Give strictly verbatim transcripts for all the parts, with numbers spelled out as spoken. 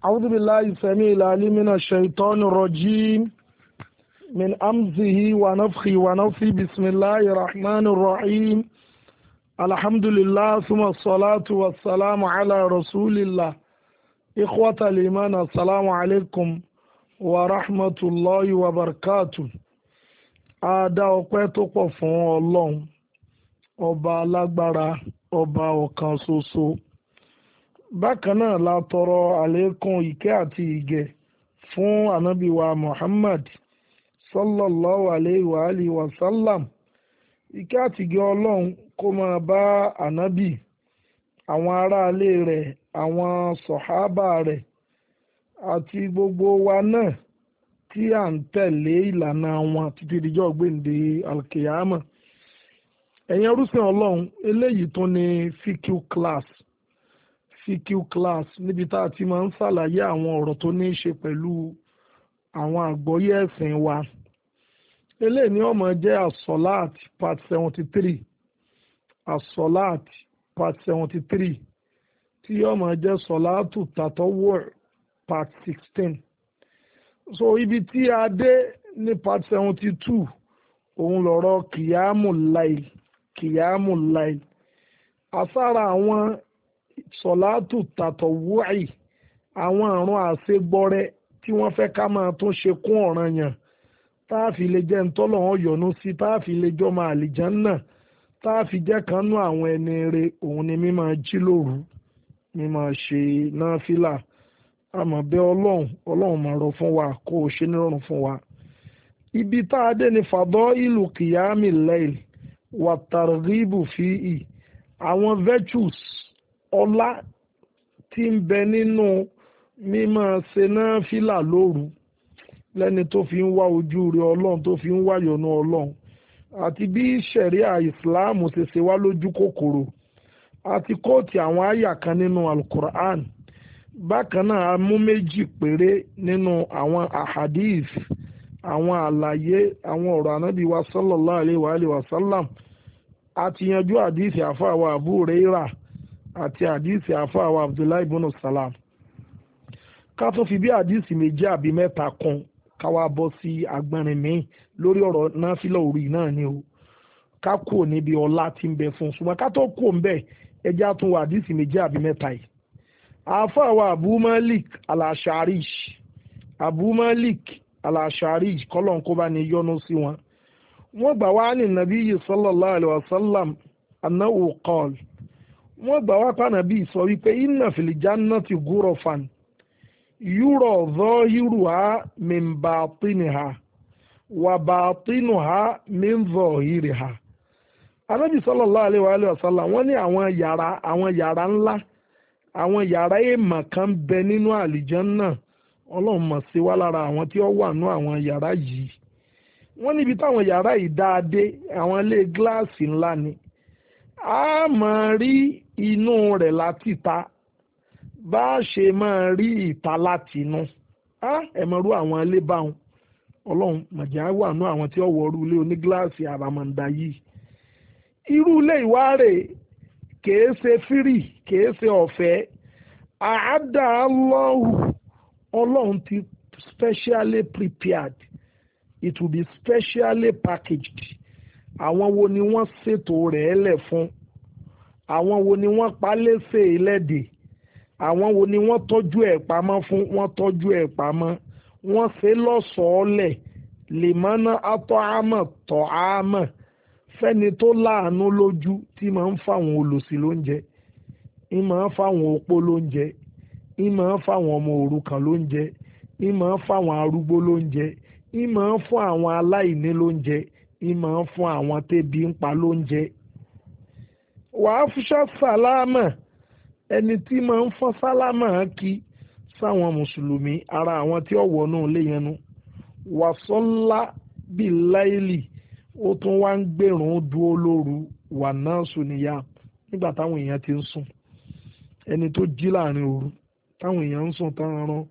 أعوذ بالله السميع العليم من الشيطان الرجيم من أمزه ونفخه ونفثه بسم الله الرحمن الرحيم الحمد لله ثم الصلاة والسلام على رسول الله إخوة الإيمان السلام عليكم ورحمة الله وبركاته. A dá ọpẹ́ tó pọ̀ fún Ọlọ́run ọba alágbára ọba ọ̀kan ṣoṣo. Bákan náà la tọrọ àlékún ìkẹ́ àti ìgẹ̀ fún ànábì wa Muhammad sallallahu alayhi wa alihi wa sallam. Ìkẹ́ àti ìgẹ̀ Ọlọ́run kó máa bá ànábì, àwọn aráalé rẹ̀, àwọn sọ̀hábà rẹ̀ àti gbogbo wa náà tí à ń tẹ̀lé ìlànà wọn títí dijọ́ gbèǹde alkiyama. Ẹ̀yin orúsìn Ọlọ́run, eléyìí tún ní fíkíù class fíkíù class níbi tá a ti máa ń ṣàlàyé àwọn ọ̀rọ̀ tó ní í ṣe pẹ̀lú àwọn àgbọ́yé ẹ̀sìn wa. Eléyìí ni ó máa jẹ́ asọ́láàt part seventy three asọ́láàt part seventy three tí yóò máa jẹ́ sọ́láàtù tàtọ́wọ̀ part sixteen. So ibi tí a dé ní part seventy two òun lọ̀rọ̀ kìyàmù láìl kìyàmù láìl. Àsára àwọn sọ̀látù tàtọ̀wúì, àwọn àrùn àṣegbọ́rẹ́ tí wọ́n fẹ́ ká máa tún ṣe kún ọ̀ranyàn tá a fi lè jẹ́ ntọ́lọ́hún yọ́nú sí, tá a fi lè jọ́ máa àlìjánnà, tá a fi jẹ́ kan nú àwọn ẹni rẹ̀. Òun ni mímọ jí lóru, mímọ ṣe náfìlà. Àmọ́ bẹ̀ ọlọ́run ọlọ́run máa rọ̀ fún wa, kó o ṣe nírọ̀rùn fún wa. Ibi tá a dé ni fàdọ́ ìlú kìyàmì láìl wà tàrgíbù fíì, àwọn virtues ọlá tí ń bẹ nínú mímọ́ ṣe náfìlà lóru lẹ́ni tó fi ń wá ojú rẹ̀ ọlọ́run, tó fi ń wá yọ́nú ọlọ́run, àti bí ṣẹ̀ríà ìsìláàmù ṣe ṣe wá lójú kòkòrò, àti kóòtì àwọn àyà kan nínú alukur'an. Bákan náà a mú méjì péré nínú àwọn ahadith, àwọn àlàyé, àwọn ọ̀rọ̀ ànábì wa sallallahu alayhi wa alihi wa sallam. A ti yanjú àdìsí àfáàwọ̀ Abu Hurairah àti àdìsí àfáàwọ̀ Abdullahi ibn Salam. Ká tún fi bí àdìsí méjì àbí mẹ́ta kún ká wá bọ́ sí agbọ́nrin míì lórí ọ̀rọ̀ náfìlà òru náà ni o. Ká kúrò níbi ọlá tí ń bẹ fún un, ṣùgbọ́n ká tó kúrò ń bẹ̀ ẹjẹ́ àtún wà àdìsí méjì àbí mẹ́ta yìí. Àfáàwọ̀ Abu Malik al-Ash'ari Abu Malik al-Ash'ari kọ́lọ̀ kó bá ní yọ́nú sí wọn. Wọ́n gbà wá ní nàbí sallallahu alayhi wa sallam annahu qala, wọ́n gbà wá pa nàbí sọ wípé inna fil jannati ghurafan yura zahiruha min batiniha wa batinuha min zahiriha. Ànábì sallallahu alayhi wa sallam wọ́n ní àwọn yàrá àwọn yàrá ńlá, àwọn yàrá èèmọ̀ kan bẹ nínú àlìjánnà. Ọlọ́run mọ̀ sí wá lára àwọn tí ó wà nú àwọn yàrá yìí. Wọ́n níbi táwọn yàrá yìí dáadé, àwọn ilé gíláàsì ńlá ni. A máa rí inú rẹ̀ láti ta, bá a ṣe máa rí ìta láti inú. Ẹ mọ̀ rú àwọn ilé báwọn. Ọlọ́run mọ̀jẹ̀ wà nú àwọn tí ó wọ̀ọ́rú ilé onígíláàsì àràmàǹdà yìí. Irú ilé ìwárè kìí ṣe fírì, kìí ṣe ọ̀fẹ́. Àádá Allahu, Ọlọ́run ti specially prepared, it will be specially packaged. Àwọn wo ni wọ́n ṣètò rẹ̀ lẹ̀ fún? Àwọn wo ni wọ́n pa léṣe ẹlẹ́dẹ̀? Àwọn wo ni wọ́n tọ́jú ẹ̀ pamọ́ fún? Wọ́n tọ́jú ẹ̀ pamọ́. Wọ́n ṣe lọ́ṣọ̀ọ́ lẹ̀ lèmọ́nà atọ́ àmọ̀ tọ́ àmọ̀ fẹ́ni tó láàánú lójú tí máa ń fáwọn olòṣì lóúnjẹ, ń máa ń fáwọn opó lóúnjẹ, ń máa ń fáwọn ọmọ òrukàn lóúnjẹ, ń máa ń fáwọn arúgbó lóúnjẹ, ń máa ń fún àwọn aláìní lóúnjẹ, ń máa ń fún àwọn tẹ́bi ń pa lóúnjẹ. Wàá fúnṣá sálámà, ẹni tí máa ń fọ́n sálámà kí sáwọn mùsùlùmí, ara àwọn tí ó wọnú ilé yẹn nu. Wàsọ́lá bíi láìlì, ó tún wá ń gbèrún dúró lóru wà náà sùn níyà nígbà táwọn èèyàn ti ń sùn. Ẹni tó jí láàrin òru táwọn èèyàn ń sùn táwọn rán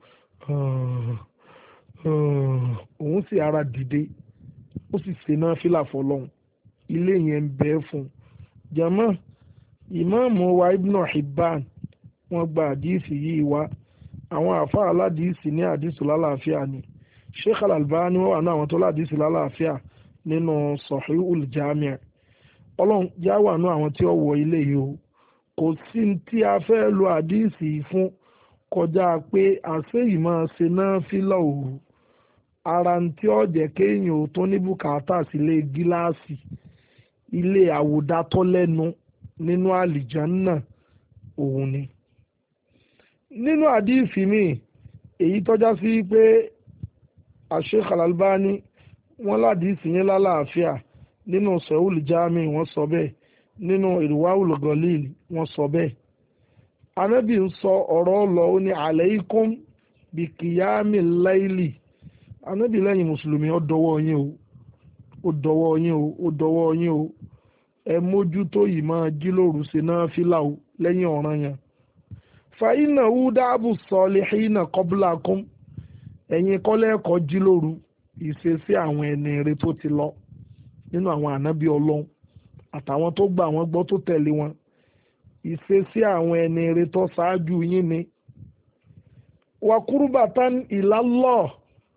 òun sì ara dìde, ó sì ṣe náfìlà fọ́lọ́run. Ilé yẹn ń bẹ fún jàmá. Ìmáàmù wa Ibn Hibban wọ́n gba àdíìsì yìí wá àwọn àáfàá aládìísì ní àdìsù lálàáfíà ni Sheikh Al-Albani wọ́n wà ní àwọn tó ládìísì lálàáfíà nínú Sahihul Jami' ọlọ́run já wà ní àwọn tí ó wọ ilé yìí o kò sí tí a fẹ́ lo àdìísì fún kọjá pé àṣeyìí máa ṣe náà fílà òru ara tí ó jẹ́ kéèyàn ò tó ní bùkátà sílé gíláàsì ilé àwòdátọ́lẹ́nu nínú àlìjánná òun ni. nínú àdìsí mi èyí tọ́já sí pé Sheikh Al-Albani wọ́n ládìsí yẹn lálàáfíà nínú Sahihul Jami wọ́n sọ bẹ́ẹ̀ nínú Irwaul Ghalil wọ́n sọ bẹ́ẹ̀. Ànábì ń sọ ọ̀rọ̀ lọ ó ní alaykum bi qiyamil layli Ànábì lẹ́yìn mùsùlùmí ó dọwọ́ yín o ó dọwọ́ yín o ó dọwọ́ yín o ẹ mójútó yìí máa jí lóru ṣe náfílà o lẹ́yìn ọ̀ranyàn. fa innahu da'bu salihina qablakum ẹ̀yin kọ́lẹ́ẹ̀kọ́ jí lóru ìṣesí àwọn ẹni rere tó ti lọ nínú àwọn ànábì ọlọ́run àtàwọn tó gbà wọ́n gbọ́ tó tẹ̀lé wọn ìṣesí àwọn ẹni rere tó ṣáájú yín ni. wa qurbatan ila Allah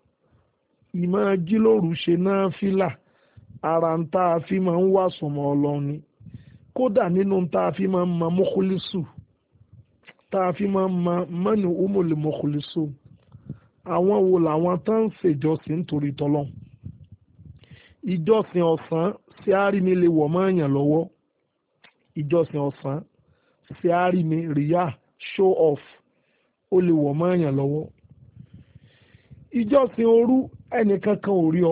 ìmọ̀ jí lóru ṣe náfílà ara ń tá a fi máa ń wà sọmọ ọlọ́run ni kódà nínú tá a fi máa ń mọ mọ́kúlísù tá a fi máa ń mọ mọ́nì umul mọ́kúlísù àwọn wo làwọn tó ń ṣèjọsìn nítorí tọ́lọ́n ìjọsìn ọ̀sán sí àrími lè wọ̀ mọ́ èèyàn lọ́wọ́ ìjọsìn ọ̀sán sí àrími ríyà show off ó lè wọ̀ mọ́ èèyàn lọ́wọ́ ìjọsìn òru ẹnìkan kan ò rí ọ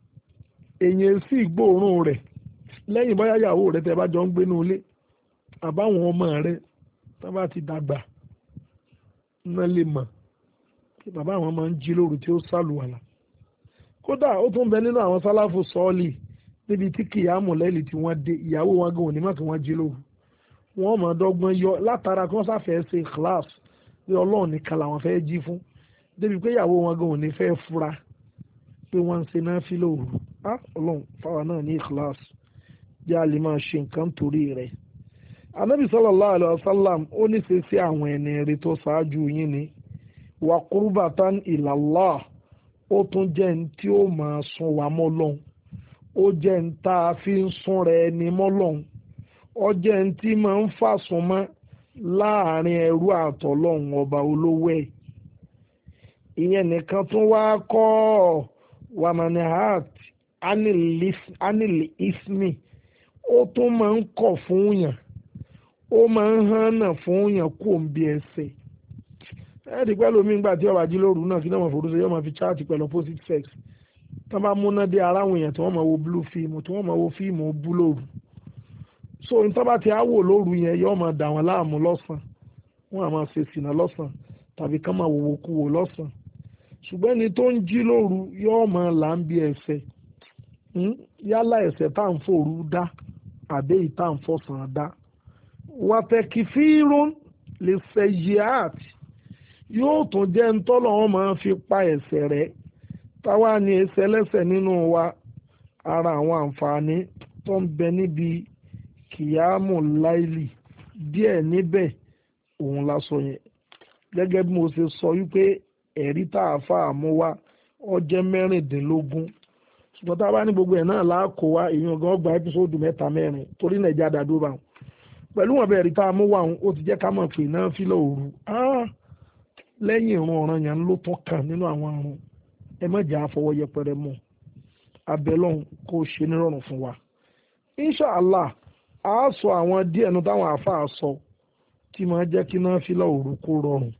èyàn sì gbóòórùn rẹ̀ lẹ́yìn bóyá ìyàwó rẹ̀ tẹ́ bá jọ ń gbénú ilé àbáwọn ọmọ rẹ̀ tó bá ti dàgbà náà lè mọ̀ kí bàbá àwọn máa ń jí lóru tí ó sàlùwàlà kódà ó tún bẹ nínú àwọn sálàfù sọ́ọ̀lì níbi tí kìyàmù lẹ́lì tí wọ́n dé ìyàwó wọn gan òní má kí wọ́n jí lóru wọ́n mọ̀ dọ́gbọ́n yọ látara kí wọ́n sáfẹ́ ṣe class pé ọlọ́run nìkan làwọn fẹ́ jí fún débi pé ìyàwó wọn gan òní fẹ́ fura pé wọ́n ń ṣe náà fi lóru á ọlọ́run fáwọn náà ní ikhlas jẹ́ a lè máa ṣe nǹkan torí rẹ̀. Ànábì sallallahu alaihi wasallam ó ní ṣe sí àwọn ẹni rere tó ṣáájú yín ni wa qurbatan ila Allah ó tún jẹ́ ní tí ó máa sún wa mọ́ lọ́hùn ó jẹ́ ní tá a fi ń sún rẹ̀ ẹni mọ́ lọ́hùn ó jẹ́ ní tí máa ń fàsùn mọ́ láàrin ẹrú àtọlọ́hùn ọba olówó ẹ̀ ìyẹn nìkan tún wá kọ́ ọ́ wamanahat anil ismi ó tún máa ń kọ̀ fún yàn ó máa ń hànà fún yàn kó ń bí ẹsẹ̀ ẹ̀ẹ́dì pẹ́ lómi ńgbà tí ọba jí lóru náà kí náà máa forúṣe yóò máa fi chaati pẹ̀lú opposite sex tí wọ́n bá múná dé ara àwọn èèyàn tí wọ́n máa wo blue film tí wọ́n máa wo fíìmù bú lóru so ní tí wọ́n bá ti á wò lóru yẹn yóò máa dà wọ́n láàmú lọ́sàn-án wọ́n á máa ṣe sìnà lọ́sàn-án tàbí ká máa wòwò kú wò lọ́sàn-án ṣùgbọ́n ẹni tó ń jí lóru yóò máa là ń bí ẹsẹ̀ yálà ẹsẹ̀ tá à ń fòru dá àbẹ́ yìí tá à ń fọ̀sán dá wàtẹ̀kì fírún lè ṣe yíàt yóò tún jẹ́ ntọ́lọ́ wọn máa fi pa ẹ̀ṣẹ̀ rẹ̀ táwa ní ẹsẹ̀ lẹ́sẹ̀ nínú wa ara àwọn àǹfààní tó ń bẹ níbi kìyàmù láìlì díẹ̀ níbẹ̀ òun la sọ yẹn gẹ́gẹ́ bí mo ṣe sọ wípé ẹ̀rí tá a fà á mú wá ó jẹ́ mẹ́rìndínlógún ṣùgbọ́n tá a bá ní gbogbo ẹ̀ náà láàkó wá èèyàn gan gba ẹ́písòdù mẹ́ta mẹ́rin torí nàìjíríà dàdó bá wọn pẹ̀lú wọn bẹ́ẹ̀ rí tá a mú wá wọn ó ti jẹ́ ká mọ̀ pé náà fílẹ̀ òru lẹ́yìn ìrun ọ̀ràn yẹn ló tún kàn nínú àwọn àrùn ẹ má jẹ́ àfọwọ́ yẹpẹrẹ mọ́ abẹ́lọ́hún kó o ṣe nírọ̀rùn fún wa inshàlá a sọ àwọn díẹ̀ nu táwọn àáfàá sọ tí máa jẹ́ kí náà fílẹ̀ òru kó rọrùn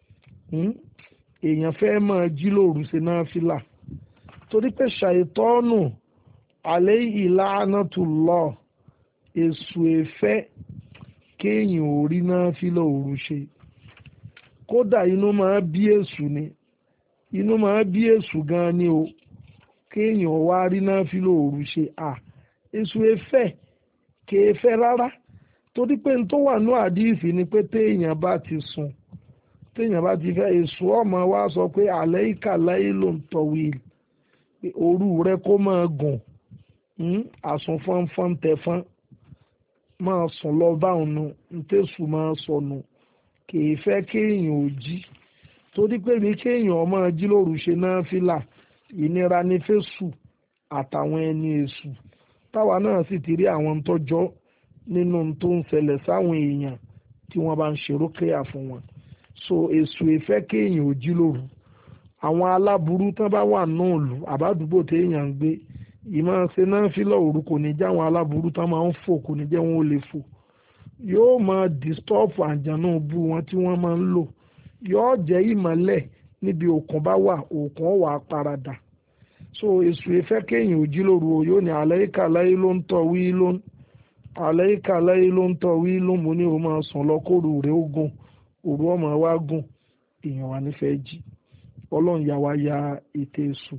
èèyàn fẹ́ máa jí lóru ṣe náà fílà torí pé ṣàìtọ́nù alayhi la'natullah èṣù èfẹ́ kéèyàn ò rí náà fílà òru ṣe kódà inú máa bí èṣù ni inú máa bí èṣù gan ni o kéèyàn wá rí náà fílà òru ṣe à èṣù èfẹ́ kéèfẹ́ rárá torí pé n tó wà ní àdìsí ni pé téèyàn bá ti sùn téèyàn bá ti fẹ́ èṣù ọmọ wa sọ pé alayka laylun tawil òru rẹ kó máa gùn àsùnfọ́nfọ́n tẹ̀fọ́n máa sùn lọ báwọn nu ntẹ̀sù máa sọnù kìí fẹ́ kéèyàn ò jí torí pé ní kéèyàn ọmọ jí lóru ṣe náfìlà ìnira ní fésù àtàwọn ẹni èṣù táwa náà sì ti rí àwọn tọ́jọ́ nínú tó ń ṣẹlẹ̀ sáwọn èèyàn tí wọ́n bá ń ṣe rókèyà fún wọn so èṣù ìfẹ́ kéèyàn ò jí lóru àwọn aláburú tán bá wà náà lù àbádùgbò téèyàn ń gbé ìmọ̀ ṣe náfìlà òru kò ní jẹ́ àwọn aláburú tán máa ń fò kò ní jẹ́ wọn ò lè fò yóò máa disturb àjànà bú wọn tí wọ́n máa ń lò yóò jẹ́ ìmọ́lẹ̀ níbi òkun bá wà òkun ó wá paradà so èṣù ìfẹ́ kéèyàn ò jí lóru o yóò ní àlẹ́kà láyé ló ń tọ̀ wí ló ń àlẹ́kà láyé ló ń tọ̀ wí ló ń mo ní o máa sùn lọ kóru rẹ̀ ó gùn òru ọmọ wa gùn èèyàn wà nífẹ̀ẹ́ jí ọlọ́run yà wá ya ètè èṣù.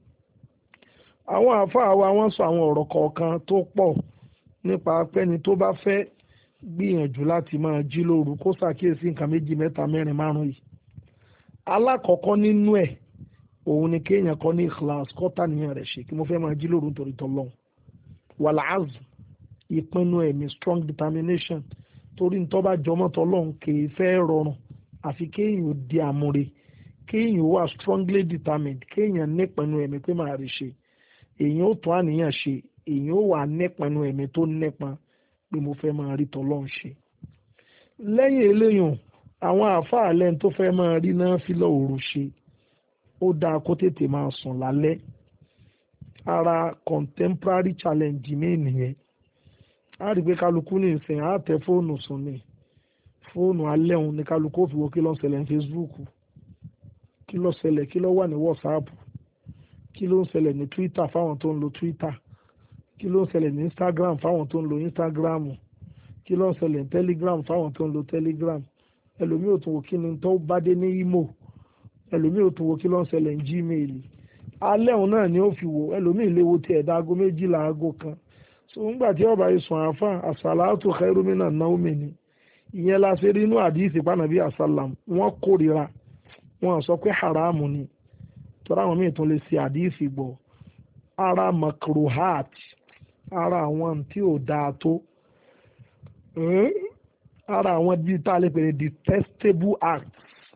àwọn àáfàá wa wọ́n sọ àwọn ọ̀rọ̀ kọ̀ọ̀kan tó pọ̀ nípa pẹ́ni tó bá fẹ́ gbìyànjú láti máa jí lóru kó ṣàkíyèsí nǹkan méjì mẹ́ta mẹ́rin márùn yìí. alákọ̀ọ́kọ́ nínú ẹ̀ òun ni kéèyàn kọ́ ní ikhlas kọ́tà níyàn rẹ̀ ṣe kí mo fẹ́ máa jí lóru nítorí tọ́lọ́hún wàláàzù ìpinnu ẹ̀mí strong determination torí nítorí bá jọmọ́ tọ́lọ́hún kì í fẹ́ rọrùn àfi kéèyàn ò di àmúre kéèyàn wà strongly determined kéèyàn nípinnu ẹ̀mí pé máa rí ṣe èèyàn ó tún àníyàn ṣe èèyàn ó wà nípinnu ẹ̀mí tó nípọn pé mo fẹ́ máa rí tọ́lọ́hún ṣe. lẹ́yìn eléyìí àwọn àáfàá lẹ́nu tó fẹ́ máa rí náà fi lọ́ òru ṣe ó dáa kó tètè máa sùn lálẹ́ ara contemporary challenge mi nìyẹn a rí i pé kálukú ní ìsìn á tẹ fóònù sùn ní fóònù alẹ́ òun ní kálukú ó fi wo kí ló ń ṣẹlẹ̀ ní Facebook kí ló ṣẹlẹ̀ kí ló wà ní WhatsApp kí ló ń ṣẹlẹ̀ ní Twitter fáwọn tó ń lo Twitter kí ló ń ṣẹlẹ̀ ní Instagram fáwọn tó ń lo Instagram kí ló ń ṣẹlẹ̀ ní Telegram fáwọn tó ń lo Telegram ẹlòmíì ò tún wò kí ni tó bá dé ní Imo ẹlòmíì ò tún wo kí ló ń ṣẹlẹ̀ ní Gmail alẹ́ òun náà ni ó fi wò ẹlòmíì léwo tí ẹ̀dá aago méjìlá aago kan so ńgbà tí ọba ìsùn àáfà àsàlátù khairu minan nawmi ni ìyẹn la ṣe rí inú àdìsí pànàbí àsálàm wọ́n kórìíra wọ́n sọ pé haramu ni tọ́ra àwọn míì tún lè ṣe àdìsí gbọ́ ara makruhat ara àwọn tí ò dáa tó ara àwọn bíi tá a lè pè ní detestable acts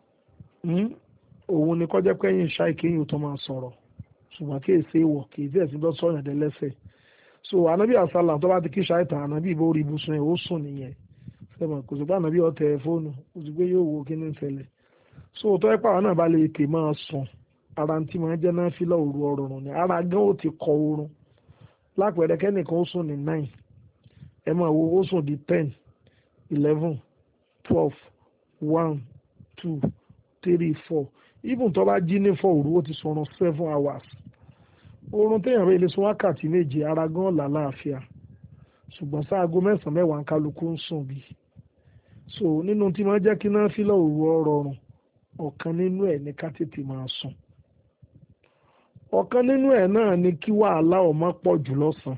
òun ni kọjá pé ẹ̀yìn ṣáì kéyìn tó máa sọ̀rọ̀ ṣùgbọ́n kí èsì wọ̀ kì í tí ẹ̀sìn lọ́sọ̀ yàn dẹ́lẹ́sẹ̀ so anabi asala tó bá ti kí ṣáì tàn anabi ìbò orí ibùsùn ẹ̀ ó sùn nìyẹn sẹ́wọ̀n kò sí pé anabi ọ̀tẹ̀ fóònù kò sí pé yóò wo kí ní ṣẹlẹ̀ so tó ẹ̀ pàwọn náà bá lè tè máa sùn ara tí máa jẹ́ náà fílà òru ọ̀rọ̀ ni ara gan ó ti kọ oorun lápẹ̀rẹ̀ kẹ́nìkan ó sùn ní nine ẹ máa wo ó sùn di ten eleven twelve one two three four even tó bá jí ní fọ òru ó ti sọ̀rọ̀ seven hours oorun téèyàn rẹ̀ lè sùn wákàtí méje ara gan làlàáfíà ṣùgbọ́n sáago mẹ́sàn-án mẹ́wàá kálukú ń sùn bí so nínú tí máa jẹ́ kí náà fílà òru ọ̀rọ̀rùn ọ̀kan nínú ẹ̀ ní ká tètè máa sùn ọ̀kan nínú ẹ̀ náà ni kí wàhálà ọmọ pọ̀ jù lọ́sàn-án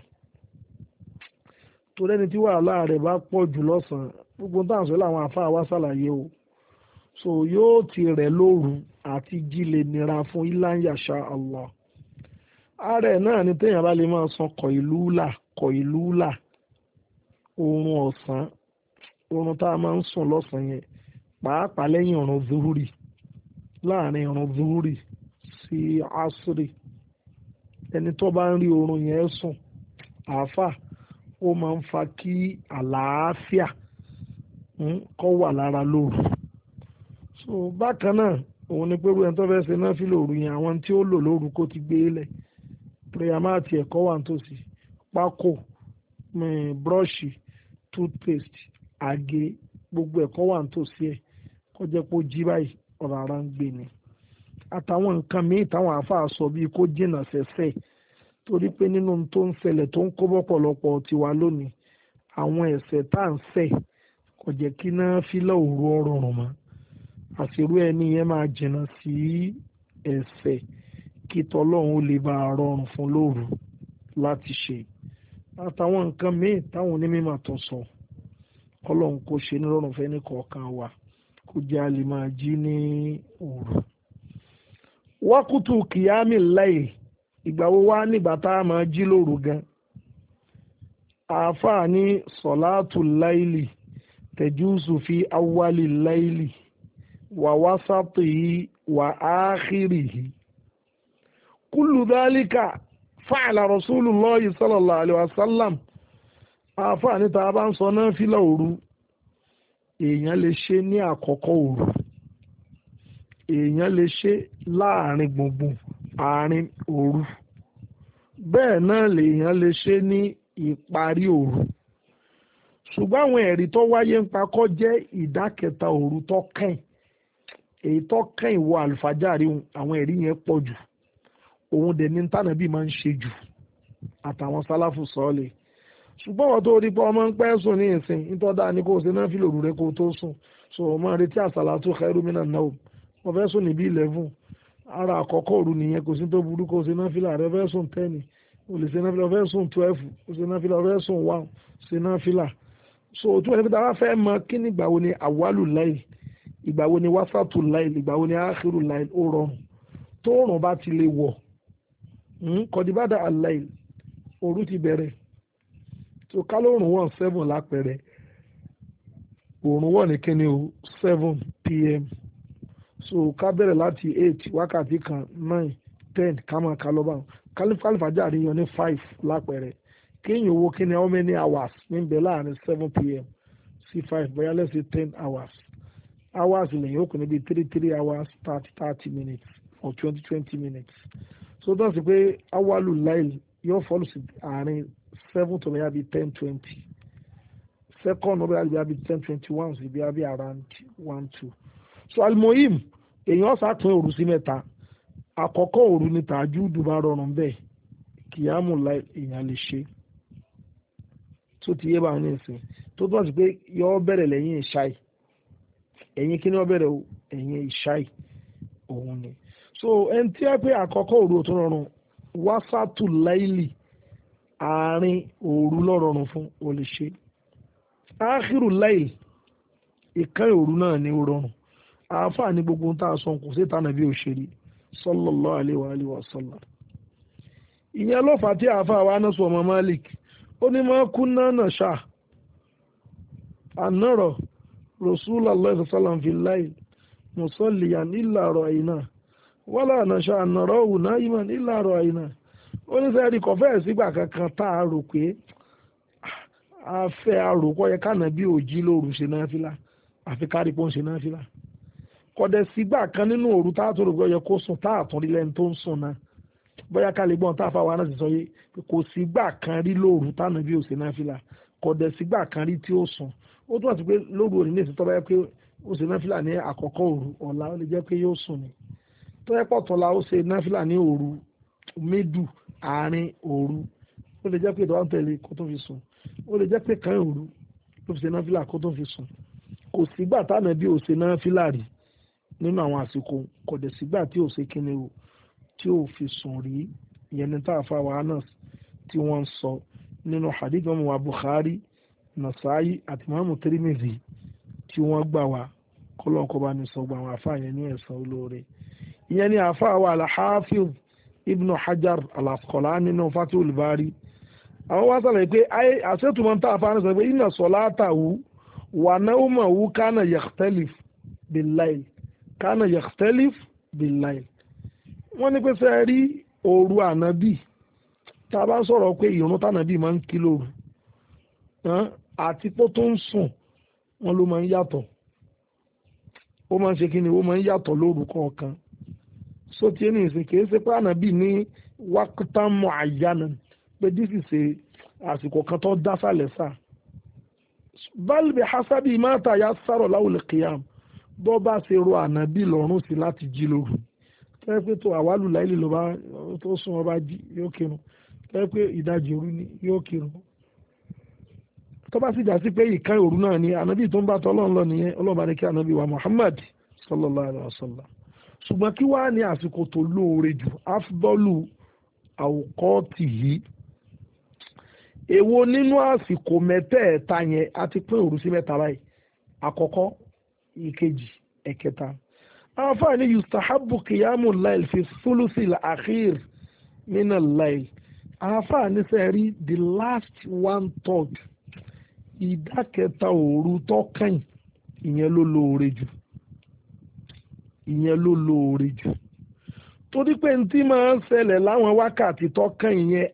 torí ẹni tí wàhálà rẹ̀ bá pọ̀ jù lọ́sàn-án gbogbo táwọn sọ làwọn àfáà wá ṣàlàyé o so yóò ti rẹ̀ lóru àti jí lè nira fún iláyàṣá Allah ààrẹ náà ni téèyàn bá lè máa san kọ ìlú là kọ ìlú là oorun ọ̀sán oorun tá a máa ń sùn lọ́sàn-án yẹn pàápàá lẹ́yìn ọ̀run zuhuri láàrin ọ̀run zuhuri sí asiri ẹni tó bá ń rí oorun yẹn sùn àáfà ó máa ń fa kí àlàáfíà kó wà lára lóru so bákan náà òun ni pé wíwẹ́n tó fẹ́ ṣe náà fi lòru yẹn àwọn tí ó lò lóru kó ti gbé lẹ̀ pírẹ́yàmáàtì ẹ̀kọ́ wà nítòsí pákó búrọ́ọ̀ṣì toothpaste àgé gbogbo ẹ̀kọ́ wà nítòsí ẹ̀ kó jẹ́ pé ó jí báyìí ọ̀rọ̀ ara ń gbé ni àtàwọn nǹkan míì táwọn àáfàá sọ bíi kó jìnnà sẹ́sẹ́ torí pé nínú tó ń ṣẹlẹ̀ tó ń kó bọ́pọ̀lọpọ̀ tiwa lónìí àwọn ẹ̀ṣẹ̀ tá à ń ṣẹ̀ kò jẹ́ kí náà fi lọ́ òru ọ̀rọ̀ rùn mọ́ àṣírú ẹni yẹn máa jìnnà sí ẹ̀ṣẹ̀ kí tọlọ́run ó lè bá a rọrùn fún lóru láti ṣe àtàwọn nǹkan míì táwọn onímọ̀ tó sọ kọlọ́run kó ṣe nírọ̀rùn fẹ́ ní kọ̀ọ̀kan wa kó jẹ́ a lè máa jí ní òru. wákùtù kìámì láì ìgbà wo wá nígbà tá a máa jí lóru gan àáfàá ní sọ̀láàtù láìlì tẹ̀júùsù fi awwali láìlì wa wasatihi wa akhirihi kullu dhalika fa'ala rasulullahi sallallahu alaihi wasallam. àfààní tá a bá ń sọ náfìlà òru èèyàn lè ṣe ní àkọ́kọ́ òru, èèyàn lè ṣe láàrin gbùngbùn àárín òru, bẹ́ẹ̀ náà lèèyàn lè ṣe ní ìparí òru. ṣùgbọ́n àwọn ẹ̀rí tó wáyé ń pakọ́ jẹ́ ìdá kẹta òru tó kẹ́yìn, èyí tó kẹ́yìn wọ àlùfájàrí àwọn ẹ̀rí yẹn pọ̀ jù, òun dẹ̀ ní tànàbí máa ń ṣe jù àtàwọn sálàfù sọ́ọ̀lẹ̀. ṣùgbọ́n wọ́n tó rí pé ọmọ ń pẹ́ sùn ní ìsìn nítọ́dá ni kò sí náà fi lòrù rẹ kó tó sùn, so ọmọ retí àsàlátù khairu minan nawm, wọ́n fẹ́ sùn níbi eleven, ara àkọ́kọ́ òru nìyẹn, kò sí tó burú kó ṣe náà fìlà rẹ fẹ́ sùn ten, o lè ṣe náà fìlà fẹ́ sùn twelve, o ṣe náà fìlà fẹ́ sùn one, ṣe náà fìlà. so tí wọ́n ti fi dára fẹ́ mọ kí ni ìgbà wo ni àwálù láìl, ìgbà wo ni wásátù láìl, ìgbà wo ni áhírù láìl, ó rọrùn tó rùn bá ti lè wọ̀ kọ̀dìbádà àláìl, òru ti bẹ̀rẹ̀. so kálórùn wọ̀ seven lápẹ̀rẹ̀, òrùn wọ̀ ní kíni o seven p.m. so ká bẹ̀rẹ̀ láti eight wákàtí kan nine ten ká máa ká lọ́ba kálífàjà àríyàn ní five lápẹ̀rẹ̀, kéèyàn owó kíni how many hours níbẹ̀ láàrin seven p.m. sí five, bóyá let's say ten hours hours lẹ́yìn ó kò níbi three three hours thirty thirty minutes or twenty twenty minutes. so tó ń sọ pé awalu láìl yóò fọ́lù sí àárín seven to bóyá bíi ten twenty, second ó bóyá bíi ten twenty one sí bóyá bíi around one two. so alimoyim èèyàn ṣàtún òru sí mẹ́ta, àkọ́kọ́ òru ni tàjúdù bá rọrùn bẹ́ẹ̀, kìyàmù láìl èèyàn lè ṣe tó ti yé báwọn ní ìsìn, tó tó ń sọ pé yóò bẹ̀rẹ̀ lẹ́yìn ìṣáì, ẹ̀yìn kí ni wọ́n bẹ̀rẹ̀ ẹ̀yìn ìṣáì òun ni. so ẹni tí wọ́n pé àkọ́kọ́ òru tó rọrùn wásátù láìlì àárín òru lọ́rọ̀rùn fún o lè ṣe. áhírù láìlì ìkan òru náà ni ó rọrùn. àáfàá ní gbogbo tá a sọ kò sí ìtànà bí òṣèré sallallahu alaihi wa alihi wa sallam. ìyẹn ló fà tí àáfàá wa Anas ọmọ Malik ó ní ma kunna nasha ànárọ̀ Rasulullah sallallahu alaihi wa sallam fil layl musalliyan illa ra'ayna wala nasha ànárọ̀ na'iman illa ra'ayna. ó ní sẹ́ẹ̀rì kọ̀fẹ́ sígbà kankan tá a rò pé a fẹ́ àròkọ́ yẹ kánà bí òjì lóru ṣe náà fìlà àfi kárí pọ́n ṣe náà fìlà. kọ̀dẹ̀ sígbà kan nínú òru tá a tó rò pé ó yẹ kó sùn tá a tún rí lẹ́ni tó ń sùn náà, bóyá ká lè gbọ́n tá a fà wá náà sì sọ yé kò sígbà kan rí lóru tánà bí òṣè náà fìlà, kọ̀dẹ̀ sígbà kan rí tí ó sùn. ó tún àti pé lóru òní ní ìsìn tó bá yẹ pé òṣè náà fìlà ní àkọ́kọ́ òru, ọ̀la ó lè jẹ́ pé yóò sùn ni. tó yẹ pọ̀ tọ́la ó ṣe náà fìlà ní òru méjù àárín òru, ó lè jẹ́ pé ìdọ́wà ń tẹ̀lé kó tó fi sùn, ó lè jẹ́ pé kan òru ló fi ṣe náà fìlà kó tó fi sùn. kò sígbà tánà bí òṣè náà fìlà rí nínú àwọn àsìkò, kọ̀dẹ̀ sígbà tí òṣè kíni o tí ò fi sùn rí. ìyẹn ní táàfà wa Anas tí wọ́n ń sọ nínú hadith mọ́mú wa Bukhari, Nasa'i àti mọ́mú Tirmidhi tí wọ́n gbà wá kọ́lọ́kọ́ bá ní sọ gbà wọn àfáà yẹn ní ẹ̀san olóore. ìyẹn ní àfáà wa al-Hafiz Ibn Hajar al-Asqalani nínú Fathul Bari àwọn wá sàlẹ̀ pé àṣetùmọ̀ táàfà ní sọ pé inna salatahu wa nawmahu kana yakhtalif bil-layl kana yakhtalif bil-layl. wọ́n ní pé fẹ́ rí òru ànábì tá a bá sọ̀rọ̀ pé ìrun tànábì máa ń kí lóru àti pé tó ń sùn wọn ló máa ń yàtọ̀, ó máa ń ṣe kí ni ó máa ń yàtọ̀ lóru kọ̀ọ̀kan. so tí ẹni ìsìn kìí ṣe pé ànábì ní wákàtán mọ̀ àyànà pé dísì ṣe àsìkò kan tó dá sálẹ̀ sá. bal bi hasabi ma tayassara lahu al-qiyam, bọ́ bá ṣe ro ànábì lọ́rùn sí láti jí lóru. tẹ́ pé tó àwálù láìlè ló bá tó sún ọba jí yóò kírun, tẹ́ pé ìdajì òru ni yóò kírun. tó bá sì jà sí pé ìkan òru náà ni ànábì tó ń bá tọ́ ọlọ́run lọ nìyẹn, ọlọ́run bá ní kí ànábì wa Muhammad sallallahu alaihi wasallam. ṣùgbọ́n kí wàá ní àsìkò tó lóore jù afdọ́lù àwòkọ́ọ̀tì yìí, èwo nínú àsìkò mẹ́tẹ̀ẹ̀ta yẹn a ti pín òru sí mẹ́ta báyìí, àkọ́kọ́, ìkejì, ẹ̀kẹta. àǹfààní yustahabu qiyamu layl fi thuluthi al-akhir min al-layl. àǹfààní sẹ́rí the last one third, ìdá kẹta òru tó kàn ìyẹn ló lóore jù. ìyẹn ló lóore jù torí pé n tí máa ń ṣẹlẹ̀ láwọn wákàtí tó kàn ìyẹn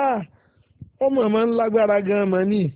ọmọ máa ń lágbára gan-an mọ́ ni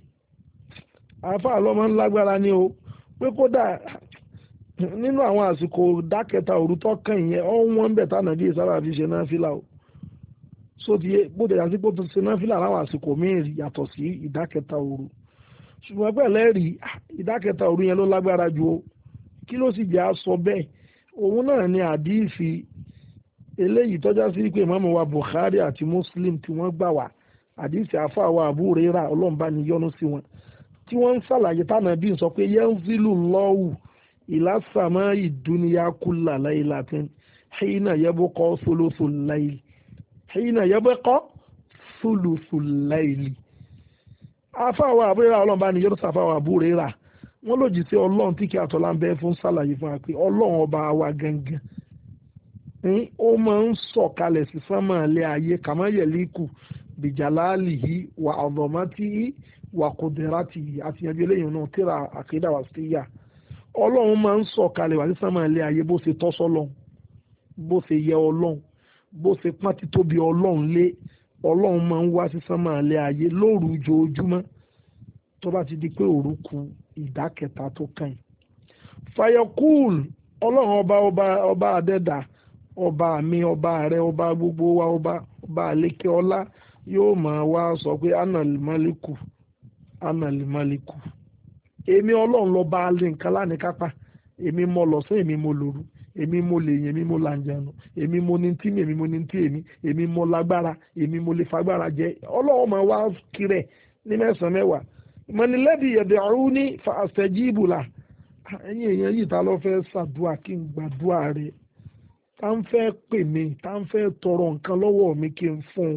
àáfàá lọ́mọ ń lágbára ni o pé kódà nínú àwọn àsìkò dákẹ́ta òru tó kàn ìyẹn ọ̀ wọ́n ń bẹ̀ tánà bí ìsára fi ṣe náà fìlà o sóti bó tẹ̀yà sí pé tó ṣe náà fìlà láwọn àsìkò míì yàtọ̀ sí ìdákẹ́ta òru ṣùgbọ́n pẹ̀lẹ́ rí ìdákẹ́ta òru yẹn ló lágbára ju o kí ló sì jẹ́ àsọ bẹ́ẹ̀ òun náà ni àdíìsì eléyìí tọ́já sí pé ìmáàmù wa Bukhari àti Muslim tí wọ́n gbà wá àdíìsì àfáà wa Abu Hurairah ọlọ́mbà ni yọ́nú sí wọn tí wọ́n ń ṣàlàyé tánà bí n sọ pé yanzilu Allahu ila samai dunya kulla laylatin hina yabqa thuluthul layl hina yabqa thuluthul layl àfáà wa Abu Hurairah ọlọ́mbà ni yọ́nú sí àfáà wa Abu Hurairah wọ́n lòdì sí ọlọ́run tí kí àtọ́lá ń bẹ fún ṣàlàyé fún wa pé ọlọ́run ọba wa gangan ó máa ń sọ̀kalẹ̀ sí sánmà ilé ayé kàmáyẹ̀líkù bìjàláàlì yìí wà ọ̀dọ̀mọ́tì yìí wà kòdìrátì yìí àti yanjú eléyìí náà tíra àkídà wà sí yà ọlọ́run máa ń sọ̀kalẹ̀ wá sí sánmà ilé ayé bó ṣe tọ́ sọ́lọ́run bó ṣe yẹ ọlọ́run bó ṣe pọ́n títóbi ọlọ́run lé ọlọ́run máa ń wá sí sánmà ilé ayé lóru ojoojúmọ́ tó bá ti di pé òru kù ìdá kẹta tó kàn yín fayokul ọlọ́run ọba ọba ọba adẹ́dà ọba mi ọba rẹ ọba gbogbo wa ọba ọba àlékè ọlá yóò máa wá sọ pé analimaliku analimaliku èmi ọlọ́run lọ́ba alẹ́ nǹkan lánìí kápá èmi mo lọ́sàn èmi mo lòru èmi mo lè yẹn èmi mo làǹjànù èmi mo ní tí mi èmi mo ní tí èmi èmi mo lágbára èmi mo lè fagbára jẹ ọlọ́run máa wá kiri ní mẹ́sàn-án mẹ́wàá mọ̀nìlẹ́bí yẹ̀dẹ̀ ọ̀hún ní fa àṣẹjíìbù là ẹ̀yìn èèyàn yìí ta ló fẹ́ ṣàdúrà kí n gbàdúrà rẹ̀ tá ń fẹ́ pè mí tá ń fẹ́ tọrọ nǹkan lọ́wọ́ mi kí n fún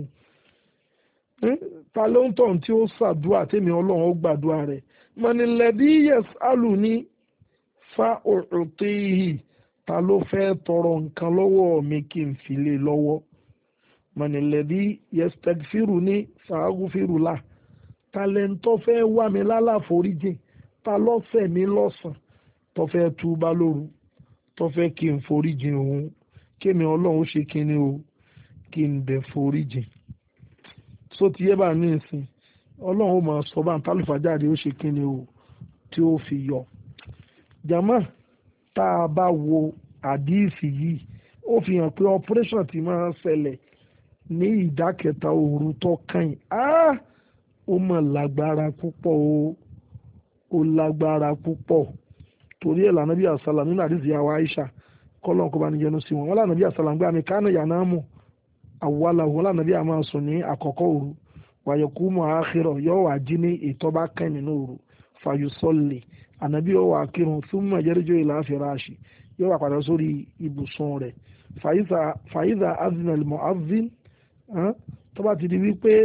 un ta ló ń tọ̀ tí ó ṣàdúrà tèmi ọlọ́run ó gbàdúrà rẹ̀ mọ̀nìlẹ́bí yẹs alù ní fa òrùtìhì ta ló fẹ́ tọrọ nǹkan lọ́wọ́ mi kí n fi lé lọ́wọ́ mọ̀nìlẹ́bí yẹs tẹ̀gfìrù ní fàágùfìrù là talẹ́ńtọ́ fẹ́ wá mi lálàforíjìn ta lọ́fẹ̀ mi lọ́sàn tó fẹ́ túbá lóru tó fẹ́ kí n foríjìn òun kémi ọlọ́run ṣe kíni o kí n dẹ̀ foríjìn só ti yé bá ní ìsìn ọlọ́run ó máa sọ bá ń tálùfájáde ó ṣe kíni o tí ó fi yọ jàmá tá a bá wo àdíìsì yìí ó fi hàn pé operation ti máa ń ṣẹlẹ̀ ní ìdákẹ́ta òru tó kàn yín áá ó mọ̀ lágbára púpọ̀ o ó lágbára púpọ̀ torí ẹ̀ lànà bí àṣàlà nínú àdìsí àwọn Aisha kọ́lọ́n kó bá ní yẹnu sí wọn wọn lànà bí àṣàlà ń gbé àmì kánà yànnà mọ̀ àwòlà wọn lànà bí àmà sùn ní àkọ́kọ́ òru wàyẹ̀kú mọ̀ àkírọ̀ yóò wà jí ní ètò bá kàn nínú òru fàyùsọ̀lẹ̀ ànàbí yóò wà kírun súnmọ̀ jẹ́rìjọ́ ìlà fìràṣì yóò wà padà sórí ibùsùn rẹ̀ fàyíza azinal mu'azzin tó bá ti di wípé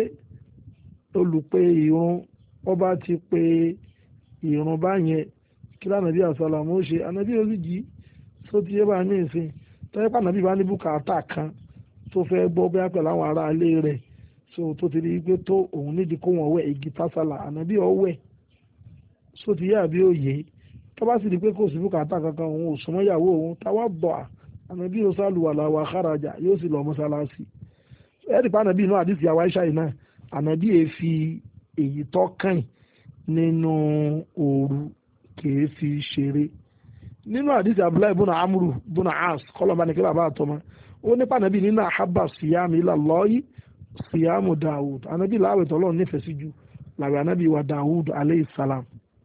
olùpè ìrun ọba ti pe ìrun báyẹn kí lánàbí àsálàmù ó ṣe ànàbí ó sì jí tó ti yé bá ní ìsìn tọ́jú pé ànàbí bá ní bùkátà kan tó fẹ́ gbọ́ bóyá pẹ̀lú àwọn ará ilé rẹ̀ so tó ti rí pé tó òun nídìí kó wọn wẹ̀ igi tásálà ànàbí ó wẹ̀ so ti yé àbí òye tó bá sì rí pé kò sí bùkátà kankan òun ò súnmọ́ ìyàwó òun táwa bọ̀ ànàbí ó sálùwàlà wà kárajà yóò sì lọ mọ́sálásí ẹ̀ẹ́dì pa ànàbí inú àdìsí àwa Aisha yìí náà ànàbí èéfi èyí tó kàn nínú òru kìí fi ṣeré nínú àdìsí Abdullahi bùnà amúrù bùnà as kọlọmba ní kí bàbá àtọmọ ó nípa ànàbí nínú àhábà síyáàmù ilà lọ́yì síyáàmù Dawud ànàbí làwẹ̀ tọ́lọ́ nífẹ̀ẹ́ sí ju làwẹ̀ ànàbí wa Dawud aleyhi salam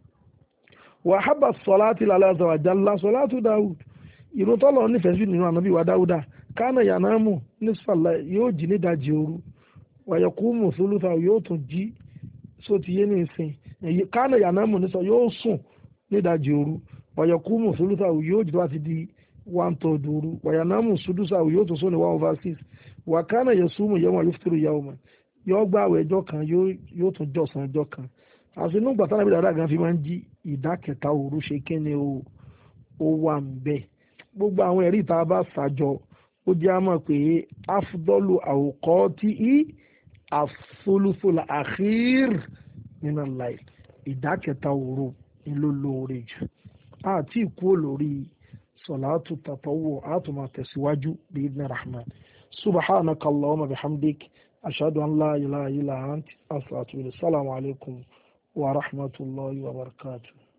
wà àhábà sọláàtì lálẹ́ àzọ̀wàjálá sọláàtù Dawud ìrun tọ́lọ́ nífẹ̀ẹ́ sí nínú ànàbí wa Dawuda kánà yànámù nísfàlà yóò jí nídàjì òru wàyẹ̀kú mùsùlùmí yóò tún jí só ti yé ní ìsìn kánà yànámù nísọ yóò sùn nídàjì òru wàyẹ̀kú mùsùlùmí yóò jí tó bá ti di one third òru wàyànámù sùdùsà yóò tún sùn ní one over six wàkánà yẹsùmù yẹwọn yóò fìtìrì yàwó mọ yóò gbà àwẹ̀ ẹjọ́ kan yóò tún jọ̀sán ẹjọ́ kan àti inú gbàtà nàbí dàda gan fi máa ń jí ìdá kẹta òru ṣe kíni o ó wà ń bẹ gbogbo àwọn ẹ̀rí ìta bá ṣàjọ ó jẹ́ àmọ́ pé afdọ́lù àwòkọ́ tí í àfolúfòlà àkhír nínú láì ìdá kẹta òru ni ló lóore jù àti ìkú olórí sọ̀látù tàtọ́wò á tún máa tẹ̀síwájú bí idhni rahman. subhanaka allahumma bihamdik ashhadu an la ilaha illa ant astaghfiruka. assalamu alaikum wa rahmatullahi wa barakatuh.